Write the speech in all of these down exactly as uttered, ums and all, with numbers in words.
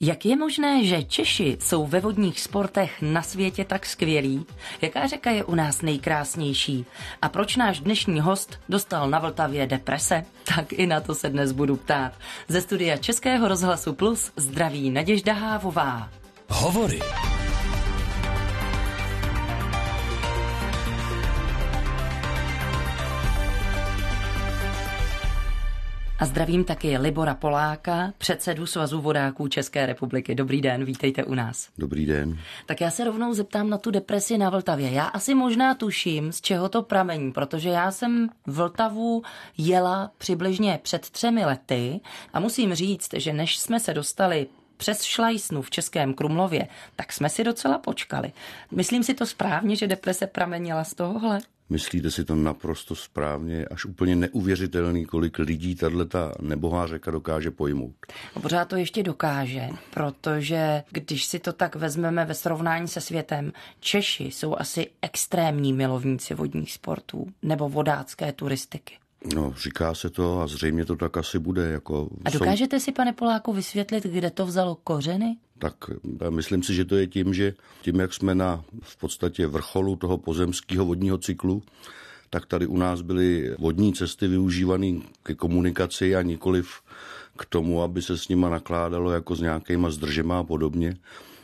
Jak je možné, že Češi jsou ve vodních sportech na světě tak skvělí? Jaká řeka je u nás nejkrásnější? A proč náš dnešní host dostal na Vltavě deprese? Tak i na to se dnes budu ptát. Ze studia Českého rozhlasu Plus zdraví Naděžda Hávová. Hovory. A zdravím taky Libora Poláka, předsedu Svazu vodáků České republiky. Dobrý den, vítejte u nás. Dobrý den. Tak já se rovnou zeptám na tu depresi na Vltavě. Já asi možná tuším, z čeho to pramení, protože já jsem Vltavu jela přibližně před třemi lety a musím říct, že než jsme se dostali přes Šlajsnu v Českém Krumlově, tak jsme si docela počkali. Myslím si to správně, že deprese pramenila z tohohle? Myslíte si to naprosto správně, až úplně neuvěřitelný, kolik lidí tato nebohá řeka dokáže pojmout. No, pořád to ještě dokáže, protože když si to tak vezmeme ve srovnání se světem, Češi jsou asi extrémní milovníci vodních sportů nebo vodácké turistiky. No, říká se to a zřejmě to tak asi bude. Jako a dokážete si, pane Poláku, vysvětlit, kde to vzalo kořeny? Tak myslím si, že to je tím, že tím, jak jsme na v podstatě vrcholu toho pozemského vodního cyklu, tak tady u nás byly vodní cesty využívané ke komunikaci a nikoliv k tomu, aby se s nima nakládalo jako s nějakýma zdržema a podobně.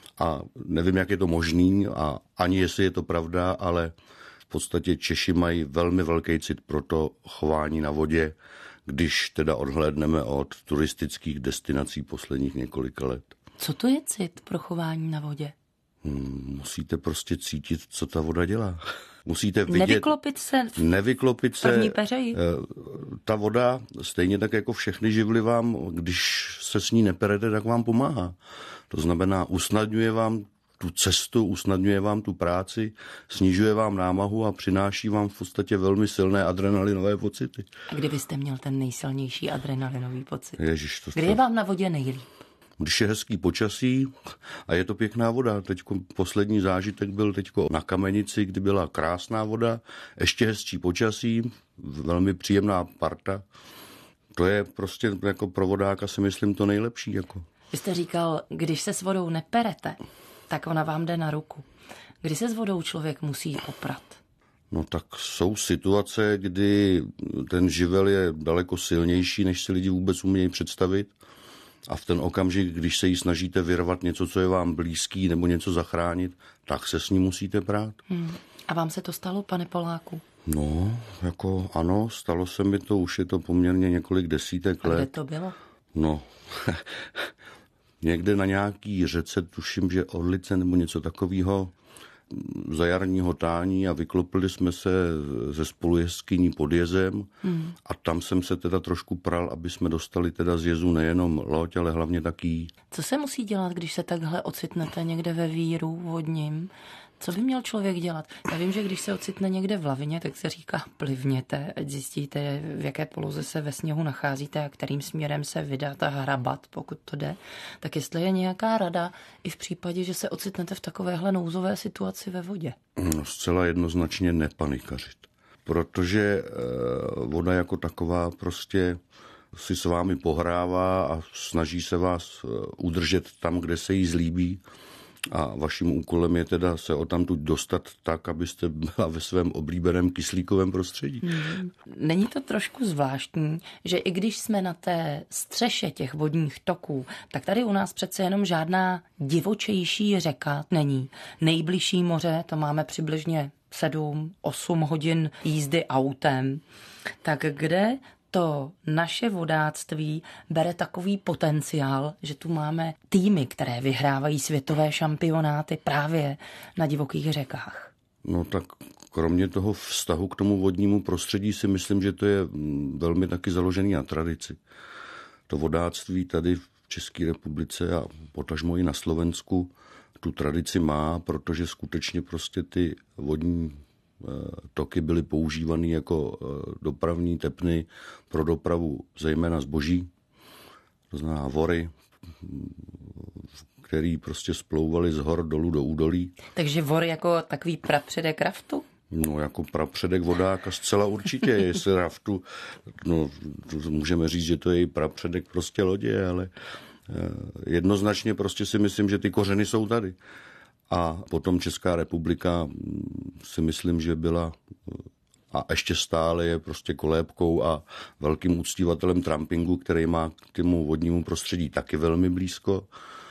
A nevím, jak je to možný a ani jestli je to pravda, ale v podstatě Češi mají velmi velký cit pro to chování na vodě, když teda odhlédneme od turistických destinací posledních několika let. Co to je cit pro chování na vodě? Hmm, musíte prostě cítit, co ta voda dělá. Musíte vidět... Nevyklopit se v nevyklopit se, první peřeji. Ta voda, stejně tak jako všechny živly vám, když se s ní neperete, tak vám pomáhá. To znamená, usnadňuje vám tu cestu, usnadňuje vám tu práci, snižuje vám námahu a přináší vám v podstatě velmi silné adrenalinové pocity. A kdy byste měl ten nejsilnější adrenalinový pocit? Ježiš, to Kdy je vám na vodě nejlíp? Když je hezký počasí a je to pěkná voda. Teďko poslední zážitek byl teďko na Kamenici, kdy byla krásná voda, ještě hezčí počasí, velmi příjemná parta. To je prostě jako pro vodáka si myslím to nejlepší. Jako. Vy jste říkal, když se s vodou neperete, tak ona vám jde na ruku. Kdy se s vodou člověk musí oprat? No tak jsou situace, kdy ten živel je daleko silnější, než si lidi vůbec umějí představit. A v ten okamžik, když se jí snažíte vyrvat něco, co je vám blízký, nebo něco zachránit, tak se s ní musíte prát. Hmm. A vám se to stalo, pane Poláku? No, jako ano, stalo se mi to, už je to poměrně několik desítek let. A kde to bylo? No, někde na nějaký řece, tuším, že Orlice nebo něco takového, za jarního tání a vyklopili jsme se ze spolujezdkyní pod jezem hmm. a tam jsem se teda trošku pral, aby jsme dostali teda z jezu nejenom loď, ale hlavně taky. Co se musí dělat, když se takhle ocitnete někde ve víru vodním? Co by měl člověk dělat? Já vím, že když se ocitne někde v lavině, tak se říká plivněte, ať zjistíte, v jaké poloze se ve sněhu nacházíte a kterým směrem se vydat a hrabat, pokud to jde. Tak jestli je nějaká rada i v případě, že se ocitnete v takovéhle nouzové situaci ve vodě? No, zcela jednoznačně nepanikařit. Protože e, voda jako taková prostě si s vámi pohrává a snaží se vás udržet tam, kde se jí zlíbí. A vaším úkolem je teda se odtamtud dostat tak, abyste byla ve svém oblíbeném kyslíkovém prostředí. Hmm. Není to trošku zvláštní, že i když jsme na té střeše těch vodních toků, tak tady u nás přece jenom žádná divočejší řeka není. Nejbližší moře, to máme přibližně sedm osm hodin jízdy autem. Tak kde to naše vodáctví bere takový potenciál, že tu máme týmy, které vyhrávají světové šampionáty právě na divokých řekách? No tak kromě toho vztahu k tomu vodnímu prostředí si myslím, že to je velmi taky založený na tradici. To vodáctví tady v České republice a potažmo i na Slovensku tu tradici má, protože skutečně prostě ty vodní toky byly používány jako dopravní tepny pro dopravu zejména zboží, to znamená vory, který prostě splouvaly z hor dolů do údolí. Takže vor jako takový prapředek raftu? No jako prapředek vodáka zcela určitě, jestli raftu, no můžeme říct, že to je i prapředek prostě lodě, ale Jednoznačně prostě si myslím, že ty kořeny jsou tady. A potom Česká republika si myslím, že byla a ještě stále je prostě kolébkou a velkým uctívatelem trampingu, který má k tomu vodnímu prostředí taky velmi blízko.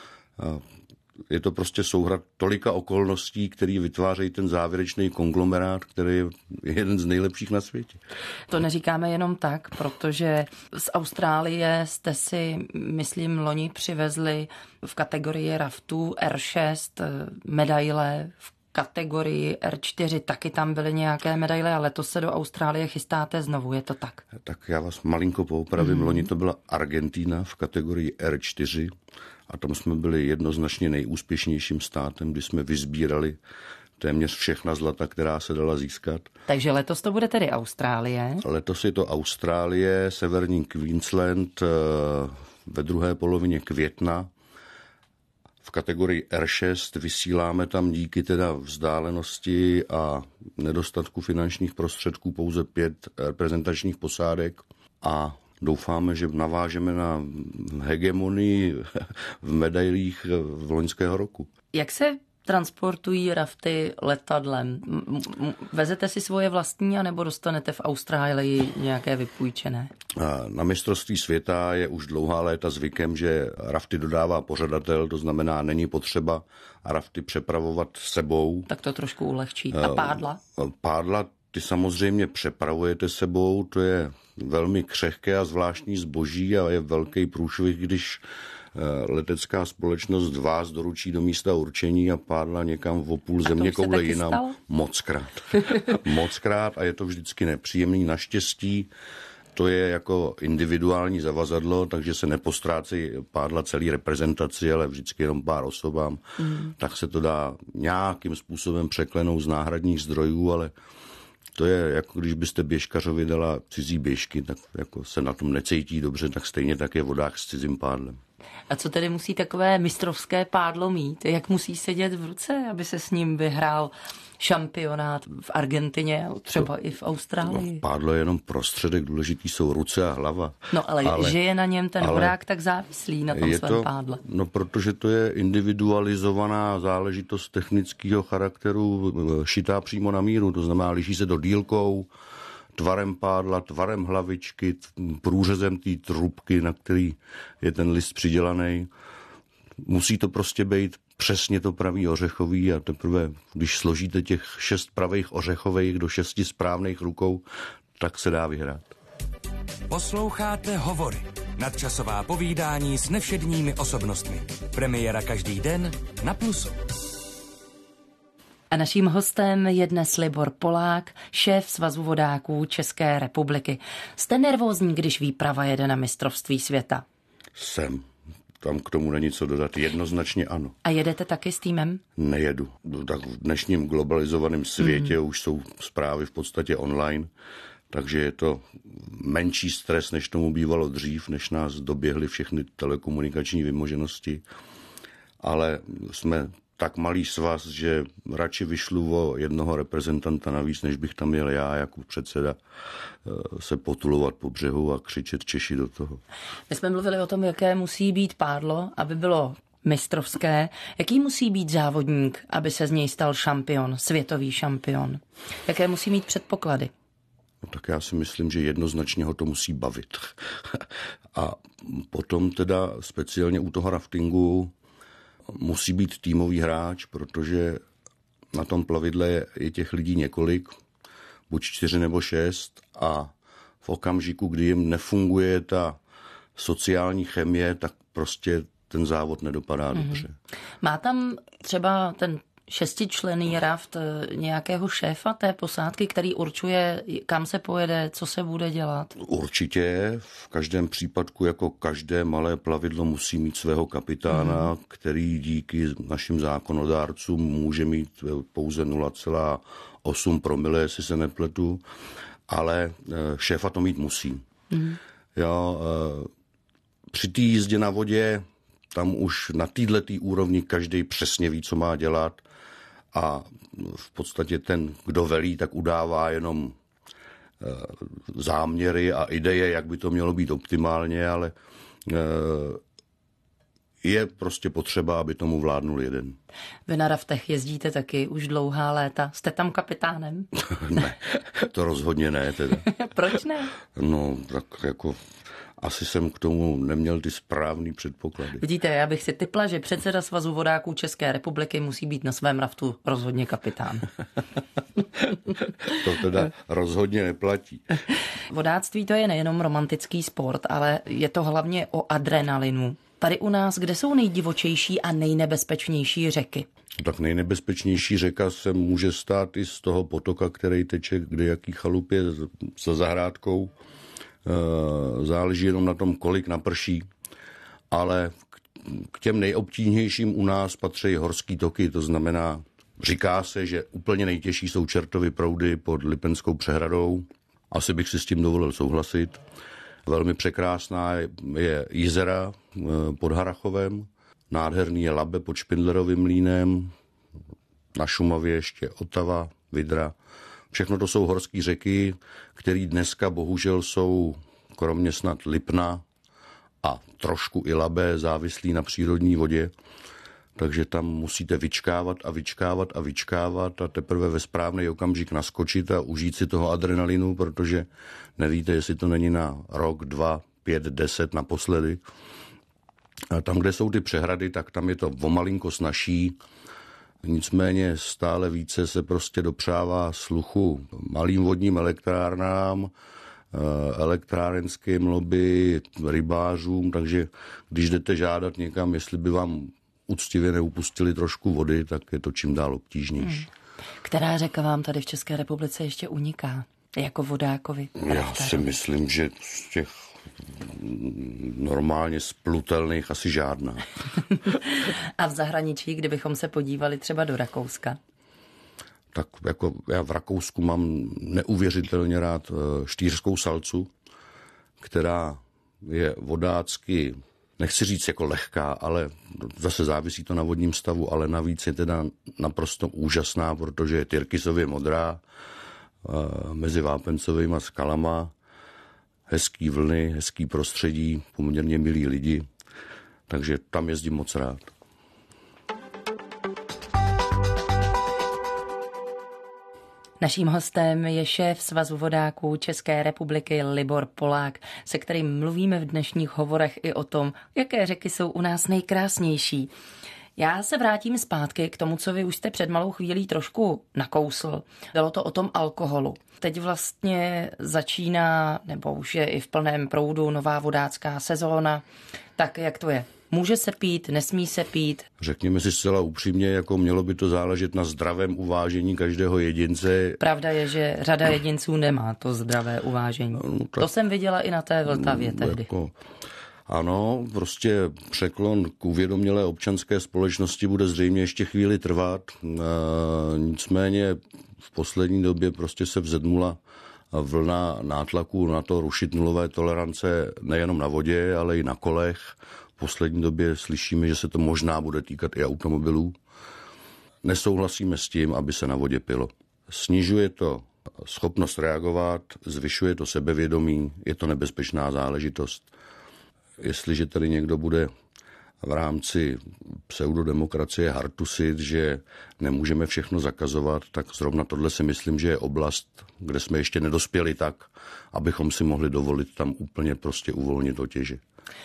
Je to prostě souhra tolika okolností, který vytvářejí ten závěrečný konglomerát, který je jeden z nejlepších na světě. To neříkáme jenom tak, protože z Austrálie jste si, myslím, loni přivezli v kategorii raftů R šest medaile, v kategorii R čtyři taky tam byly nějaké medaile a letos se do Austrálie chystáte znovu, je to tak? Tak já vás malinko poupravím. Mm. Loni to byla Argentina v kategorii R čtyři a tam jsme byli jednoznačně nejúspěšnějším státem, kdy jsme vysbírali téměř všechna zlata, která se dala získat. Takže letos to bude tedy Austrálie? Letos je to Austrálie, severní Queensland ve druhé polovině května. V kategorii R šest vysíláme tam díky teda vzdálenosti a nedostatku finančních prostředků pouze pět reprezentačních posádek a doufáme, že navážeme na hegemonii v medailích v loňského roku. Jak se transportují rafty letadlem? Vezete si svoje vlastní, anebo dostanete v Austrálii nějaké vypůjčené? Na mistrovství světa je už dlouhá léta zvykem, že rafty dodává pořadatel, to znamená, není potřeba rafty přepravovat sebou. Tak to trošku ulehčí. A pádla? Pádla ty samozřejmě přepravujete sebou, to je velmi křehké a zvláštní zboží a je velký průšvih, když letecká společnost vás doručí do místa určení a pádla někam v půl země koule jinam. Stalo? Mockrát. Mockrát a je to vždycky nepříjemný. Naštěstí to je jako individuální zavazadlo, takže se nepostrácí pádla celý reprezentaci, ale vždycky jenom pár osobám. Mm. Tak se to dá nějakým způsobem překlenout z náhradních zdrojů, ale to je jako když byste běžkařovi dala cizí běžky, tak jako se na tom necítí dobře, tak stejně tak je vodák s cizím pádlem. A co tedy musí takové mistrovské pádlo mít? Jak musí sedět v ruce, aby se s ním vyhrál šampionát v Argentině, třeba to, i v Austrálii? No, pádlo je jenom prostředek, důležitý jsou ruce a hlava. No ale, ale že je na něm ten vodák tak závislý na tom svém to, pádle. No protože to je individualizovaná záležitost technického charakteru, šitá přímo na míru, to znamená, liší se to dílkou, tvarem pádla, tvarem hlavičky, průřezem té trubky, na který je ten list přidělaný. Musí to prostě být přesně to pravý ořechový a teprve, když složíte těch šest pravých ořechových do šesti správných rukou, tak se dá vyhrát. Posloucháte Hovory, nadčasová povídání s nevšedními osobnostmi. Premiéra každý den na Plusu. A naším hostem je dnes Libor Polák, šéf Svazu vodáků České republiky. Jste nervózní, když výprava jede na mistrovství světa? Jsem. Tam k tomu není co dodat. Jednoznačně ano. A jedete taky s týmem? Nejedu. Tak v dnešním globalizovaném světě mm. už jsou zprávy v podstatě online, takže je to menší stres, než tomu bývalo dřív, než nás doběhly všechny telekomunikační vymoženosti. Ale jsme tak malý svaz, že radši vyšlu o jednoho reprezentanta navíc, než bych tam jel já jako předseda se potulovat po břehu a křičet Češi do toho. My jsme mluvili o tom, jaké musí být pádlo, aby bylo mistrovské. Jaký musí být závodník, aby se z něj stal šampion, světový šampion? Jaké musí mít předpoklady? No tak já si myslím, že jednoznačně ho to musí bavit. A potom teda speciálně u toho raftingu musí být týmový hráč, protože na tom plavidle je těch lidí několik, buď čtyři nebo šest a v okamžiku, kdy jim nefunguje ta sociální chemie, tak prostě ten závod nedopadá mm-hmm. dobře. Má tam třeba ten šestičlenný raft nějakého šéfa té posádky, který určuje, kam se pojede, co se bude dělat? Určitě. V každém případku, jako každé malé plavidlo, musí mít svého kapitána, mm. který díky našim zákonodárcům může mít pouze nula celá osm promile, jestli se nepletu, ale šéfa to mít musí. Mm. Jo, při té jízdě na vodě tam už na této úrovni každý přesně ví, co má dělat a v podstatě ten, kdo velí, tak udává jenom záměry a ideje, jak by to mělo být optimálně, ale je prostě potřeba, aby tomu vládnul jeden. Vy na raftech jezdíte taky už dlouhá léta. Jste tam kapitánem? Ne, to rozhodně ne teda. Proč ne? No, tak jako asi jsem k tomu neměl ty správný předpoklady. Vidíte, já bych si tipla, že předseda Svazu vodáků České republiky musí být na svém raftu rozhodně kapitán. To teda rozhodně neplatí. Vodáctví to je nejenom romantický sport, ale je to hlavně o adrenalinu. Tady u nás, kde jsou nejdivočejší a nejnebezpečnější řeky? Tak nejnebezpečnější řeka se může stát i z toho potoka, který teče kde jaký chalupě za zahrádkou. Záleží jenom na tom, kolik naprší, ale k těm nejobtížnějším u nás patří horský toky, to znamená, říká se, že úplně nejtěžší jsou Čertovy proudy pod Lipenskou přehradou. Asi bych si s tím dovolil souhlasit. Velmi překrásná je Jizera pod Harrachovem, nádherný je Labe pod Špindlerovým mlýnem, na Šumavě ještě Otava, Vidra. Všechno to jsou horské řeky, které dneska bohužel jsou, kromě snad Lipna a trošku i Labe, závislí na přírodní vodě. Takže tam musíte vyčkávat a vyčkávat a vyčkávat a teprve ve správný okamžik naskočit a užít si toho adrenalinu, protože nevíte, jestli to není na rok, dva, pět, deset naposledy. A tam, kde jsou ty přehrady, tak tam je to o malinko snazší. Nicméně stále více se prostě dopřává sluchu malým vodním elektrárnám, elektrárenským lobby, rybářům, takže když jdete žádat někam, jestli by vám úctivě neupustili trošku vody, tak je to čím dál obtížnější. Hmm. Která řeka vám tady v České republice ještě uniká? Jako vodákovi? Já si myslím, že z těch normálně splutelných asi žádná. A v zahraničí, kdybychom se podívali třeba do Rakouska? Tak jako já v Rakousku mám neuvěřitelně rád štýrskou Salcu, která je vodácky, nechci říct jako lehká, ale zase závisí to na vodním stavu, ale navíc je teda naprosto úžasná, protože je tyrkysově modrá mezi vápencovými skalama, hezký vlny, hezký prostředí, poměrně milí lidi, takže tam jezdím moc rád. Naším hostem je šéf Svazu vodáků České republiky Libor Polák, se kterým mluvíme v dnešních hovorech i o tom, jaké řeky jsou u nás nejkrásnější. Já se vrátím zpátky k tomu, co vy už jste před malou chvílí trošku nakousl. Bylo to o tom alkoholu. Teď vlastně začíná, nebo už je i v plném proudu nová vodácká sezóna. Tak jak to je? Může se pít, nesmí se pít? Řekněme si zcela upřímně, jako mělo by to záležet na zdravém uvážení každého jedince. Pravda je, že řada jedinců nemá to zdravé uvážení. No, tak, to jsem viděla i na té Vltavě tehdy. Jako, ano, prostě překlon k uvědomělé občanské společnosti bude zřejmě ještě chvíli trvat. E, nicméně v poslední době prostě se vzedmula vlna nátlaku na to rušit nulové tolerance nejenom na vodě, ale i na kolech. V poslední době slyšíme, že se to možná bude týkat i automobilů. Nesouhlasíme s tím, aby se na vodě pilo. Snižuje to schopnost reagovat, zvyšuje to sebevědomí, je to nebezpečná záležitost. Jestliže tady někdo bude v rámci pseudodemokracie hartusit, že nemůžeme všechno zakazovat, tak zrovna tohle si myslím, že je oblast, kde jsme ještě nedospěli tak, abychom si mohli dovolit tam úplně prostě uvolnit otěže.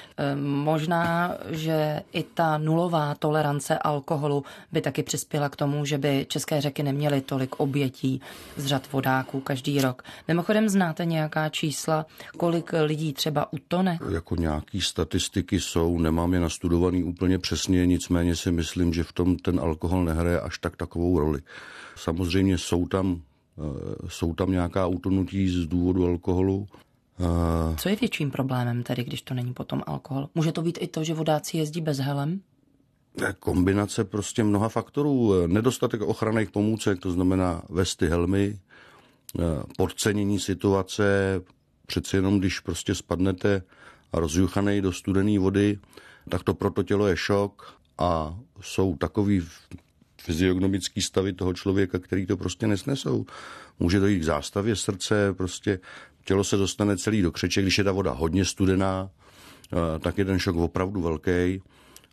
Možná, že i ta nulová tolerance alkoholu by taky přispěla k tomu, že by české řeky neměly tolik obětí z řad vodáků každý rok. Mimochodem znáte nějaká čísla, kolik lidí třeba utone? Jako nějaký statistiky jsou, nemám je nastudovaný úplně přesně, nicméně si myslím, že v tom ten alkohol nehraje až tak takovou roli. Samozřejmě jsou tam, jsou tam nějaká utonutí z důvodu alkoholu. Co je větším problémem tedy, když to není potom alkohol? Může to být i to, že vodáci jezdí bez helem? Kombinace prostě mnoha faktorů. Nedostatek ochranných pomůcek, to znamená vesty, helmy, podcenění situace. Přeci jenom, když prostě spadnete rozjuchanej do studené vody, tak to pro to tělo je šok a jsou takový fyziognomický stavy toho člověka, který to prostě nesnesou. Může dojít k zástavě srdce, prostě tělo se dostane celý do křeče, když je ta voda hodně studená, tak je ten šok opravdu velký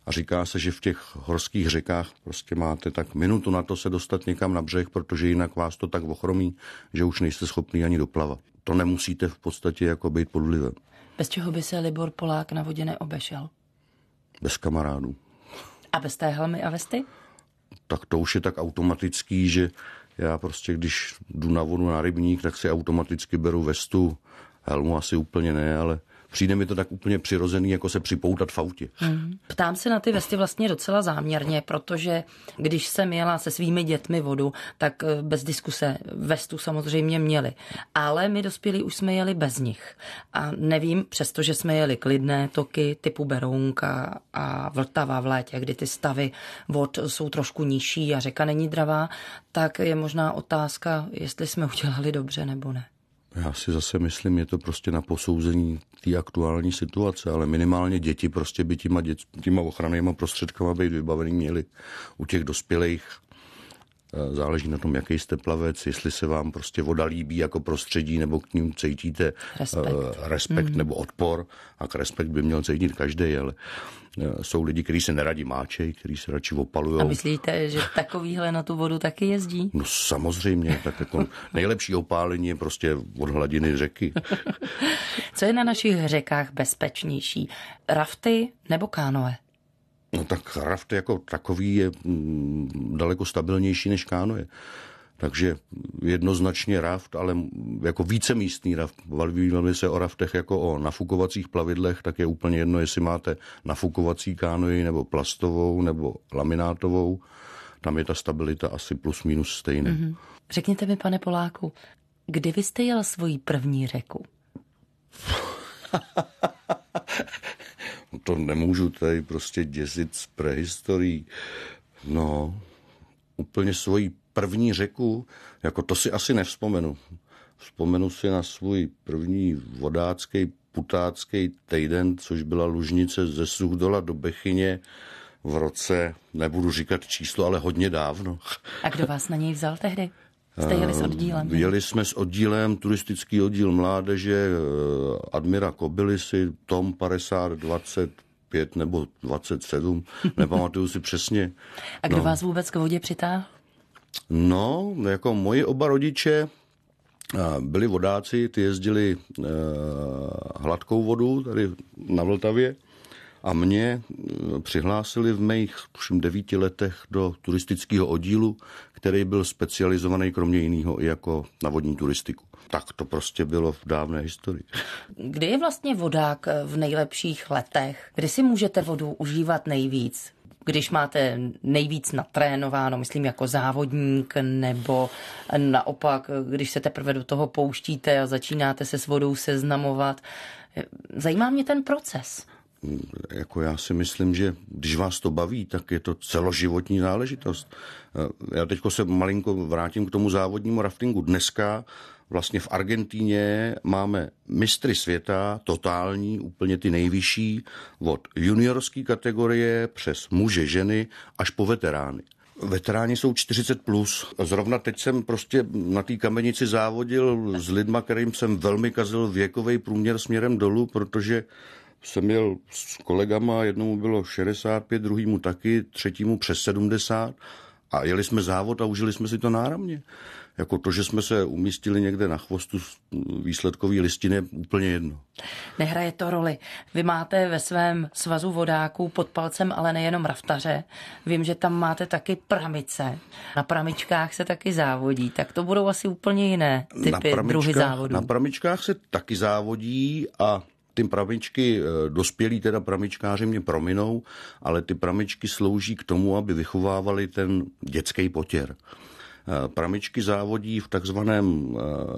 A říká se, že v těch horských řekách prostě máte tak minutu na to se dostat někam na břeh, protože jinak vás to tak ochromí, že už nejste schopný ani doplavat. To nemusíte v podstatě jako být pod vlivem. Bez čeho by se Libor Polák na vodě neobešel? Bez kamarádů. A bez té helmy a vesty? Tak to už je tak automatický, že já prostě, když jdu na vodu na rybník, tak si automaticky beru vestu, helmu asi úplně ne, ale přijde mi to tak úplně přirozený, jako se připoutat v autě. Hmm. Ptám se na ty vesty vlastně docela záměrně, protože když jsem jela se svými dětmi vodu, tak bez diskuse vestu samozřejmě měli. Ale my dospělí už jsme jeli bez nich. A nevím, přestože jsme jeli klidné toky typu Berounka a Vltava v létě, kdy ty stavy vod jsou trošku nižší a řeka není dravá, tak je možná otázka, jestli jsme udělali dobře nebo ne. Já si zase myslím, je to prostě na posouzení té aktuální situace, ale minimálně děti prostě by těma, dět, těma ochrannýma prostředkama být vybavený měli. U těch dospělých záleží na tom, jaký jste plavec, jestli se vám prostě voda líbí jako prostředí, nebo k ním cítíte respekt, uh, respekt mm. nebo odpor. A k respekt by měl cítit každý, ale uh, jsou lidi, kteří se neradi máčejí, kteří se radši opalujou. A myslíte, že takovýhle na tu vodu taky jezdí? No samozřejmě, tak jako nejlepší opálení je prostě od hladiny řeky. Co je na našich řekách bezpečnější? Rafty nebo kánoe? No tak raft jako takový je mm, daleko stabilnější než kánoe. Takže jednoznačně raft, ale jako vícemístný raft. Bavíme se o raftech jako o nafukovacích plavidlech, tak je úplně jedno, jestli máte nafukovací kánoji nebo plastovou nebo laminátovou. Tam je ta stabilita asi plus minus stejná. Mm-hmm. Řekněte mi, pane Poláku, kdy vy jste jel svoji první řeku? To nemůžu tady prostě děsit z prehistorií. No, úplně svoji první řeku, jako to si asi nevzpomenu. Vzpomenu si na svůj první vodácký, putácký týden, což byla Lužnice ze Suchdola do Bechyně v roce, nebudu říkat číslo, ale hodně dávno. A kdo vás na něj vzal tehdy? Jste jeli s oddílem? Jeli jsme s oddílem, turistický oddíl mládeže, Admira Kobylisy, Tom padesát dvacet pět nebo dvacet sedm, nepamatuju si přesně. A kdo no. vás vůbec k vodě přitáhl? No, jako moji oba rodiče byli vodáci, ty jezdili eh, hladkou vodu tady na Vltavě a mě přihlásili v mých tuším devíti letech do turistického oddílu, který byl specializovaný kromě jiného i jako na vodní turistiku. Tak to prostě bylo v dávné historii. Kdy je vlastně vodák v nejlepších letech? Kdy si můžete vodu užívat nejvíc? Když máte nejvíc natrénováno, myslím jako závodník, nebo naopak, když se teprve do toho pouštíte a začínáte se s vodou seznamovat. Zajímá mě ten proces. Jako já si myslím, že když vás to baví, tak je to celoživotní záležitost. Já teďko se malinko vrátím k tomu závodnímu raftingu. Dneska vlastně v Argentíně máme mistry světa, totální, úplně ty nejvyšší, od juniorské kategorie přes muže, ženy až po veterány. Veteráni jsou čtyřicet plus. Zrovna teď jsem prostě na té Kamenici závodil s lidma, kterým jsem velmi kazil věkový průměr směrem dolů, protože jsem jel s kolegama, jednomu bylo šedesát pět, druhýmu taky, třetímu přes sedmdesát a jeli jsme závod a užili jsme si to náramně. Jako to, že jsme se umístili někde na chvostu výsledkový listiny, je úplně jedno. Nehraje to roli. Vy máte ve svém svazu vodáků pod palcem ale nejenom raftaře. Vím, že tam máte taky pramice. Na pramičkách se taky závodí, tak to budou asi úplně jiné typy, druhy závodů. Na pramičkách se taky závodí a ty pramičky, dospělí teda pramičkáři mě prominou, ale ty pramičky slouží k tomu, aby vychovávali ten dětský potěr. Pramičky závodí v takzvaném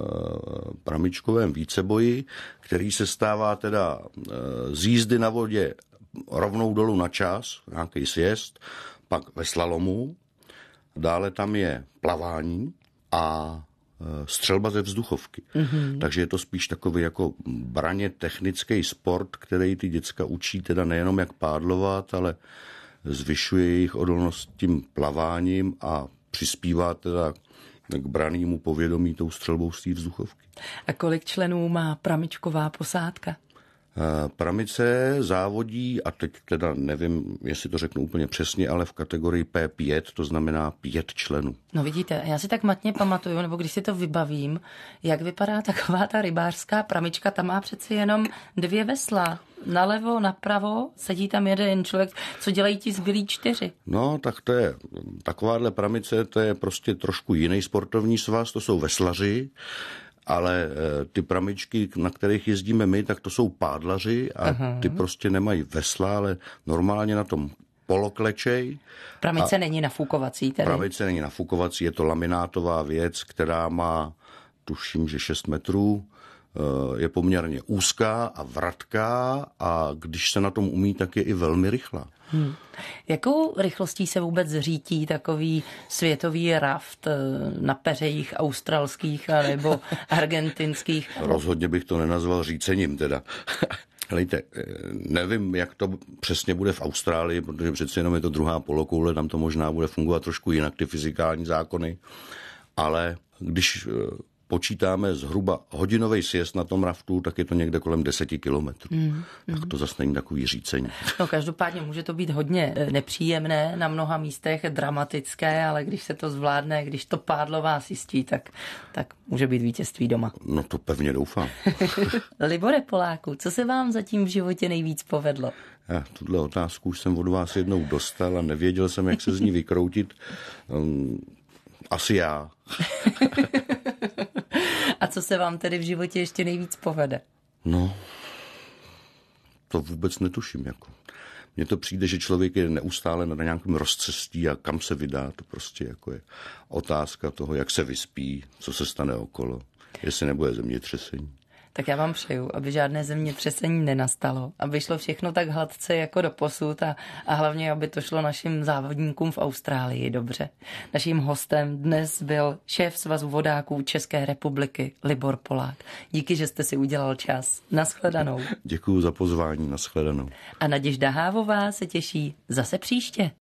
pramičkovém víceboji, který se stává teda z jízdy na vodě rovnou dolů na čas, nějaký sjezd, pak ve slalomu, dále tam je plavání a střelba ze vzduchovky. Mm-hmm. Takže je to spíš takový jako braně technický sport, který ty děcka učí teda nejenom jak pádlovat, ale zvyšuje jejich odolnost tím plaváním a přispívá teda k branému povědomí tou střelbou z té vzduchovky. A kolik členů má pramičková posádka? Pramice závodí, a teď teda nevím, jestli to řeknu úplně přesně, ale v kategorii P pět, to znamená pět členů. No vidíte, já si tak matně pamatuju, nebo když si to vybavím, jak vypadá taková ta rybářská pramička, tam má přeci jenom dvě vesla. Nalevo, napravo, sedí tam jeden člověk, co dělají ti zbylí čtyři. No, tak to je, takováhle pramice, to je prostě trošku jiný sportovní svaz, to jsou veslaři, ale ty pramičky, na kterých jezdíme my, tak to jsou pádlaři a Aha. ty prostě nemají vesla, ale normálně na tom poloklečej. Pramice a není nafukovací tedy? Pramice není nafukovací, je to laminátová věc, která má, tuším, že šest metrů, je poměrně úzká a vratká a když se na tom umí, tak je i velmi rychlá. Hmm. Jakou rychlostí se vůbec řítí takový světový raft na peřejích australských nebo argentinských? Rozhodně bych to nenazval řícením teda. Helejte, nevím, jak to přesně bude v Austrálii, protože přece jenom je to druhá polokoule, tam to možná bude fungovat trošku jinak, ty fyzikální zákony, ale když počítáme zhruba hodinový sjezd na tom raftu, tak je to někde kolem deseti kilometrů. Mm, mm. Tak to zase není takový řícení. No každopádně může to být hodně nepříjemné, na mnoha místech dramatické, ale když se to zvládne, když to pádlo vás jistí, tak, tak může být vítězství doma. No to pevně doufám. Libore Poláku, co se vám zatím v životě nejvíc povedlo? Já tuhle otázku už jsem od vás jednou dostal a nevěděl jsem, jak se z ní vykroutit. Um, asi já. A co se vám tedy v životě ještě nejvíc povede? No, to vůbec netuším. Jako. Mně to přijde, že člověk je neustále na nějakém rozcestí a kam se vydá, to prostě jako je otázka toho, jak se vyspí, co se stane okolo, jestli nebude zemětřesení. Tak já vám přeju, aby žádné zemětřesení nenastalo, aby šlo všechno tak hladce jako doposud a, a hlavně, aby to šlo našim závodníkům v Austrálii dobře. Naším hostem dnes byl šéf Svazu vodáků České republiky Libor Polák. Díky, že jste si udělal čas. Nashledanou. Děkuju za pozvání, nashledanou. A Naděžda Hávová se těší zase příště.